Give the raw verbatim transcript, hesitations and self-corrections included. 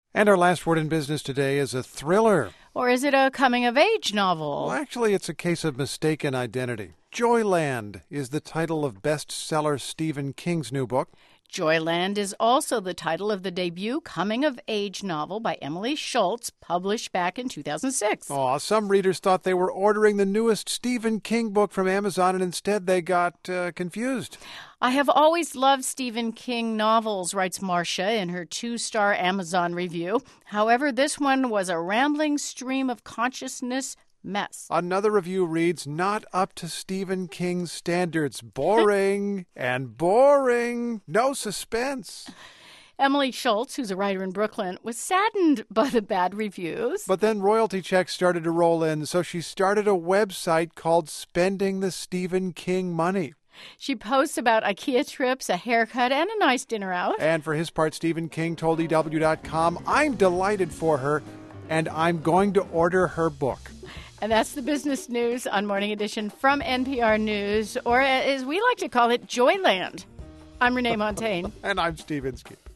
And our last word in business today is a thriller. Or is it a coming-of-age novel? Well, actually, it's a case of mistaken identity. Joyland is the title of bestseller Stephen King's new book. Joyland is also the title of the debut coming-of-age novel by Emily Schultz, published back in two thousand six. Aw, some readers thought they were ordering the newest Stephen King book from Amazon, and instead they got uh, confused. I have always loved Stephen King novels, writes Marcia in her two-star Amazon review. However, this one was a rambling stream of consciousness mess. Another review reads, not up to Stephen King's standards. Boring and boring. No suspense. Emily Schultz, who's a writer in Brooklyn, was saddened by the bad reviews. But then royalty checks started to roll in, so she started a website called Spending the Stephen King Money. She posts about IKEA trips, a haircut, and a nice dinner out. And for his part, Stephen King told E W dot com, I'm delighted for her, and I'm going to order her book. And that's the business news on Morning Edition from N P R News, or as we like to call it, Joyland. I'm Renee Montagne. And I'm Steve Inskeep.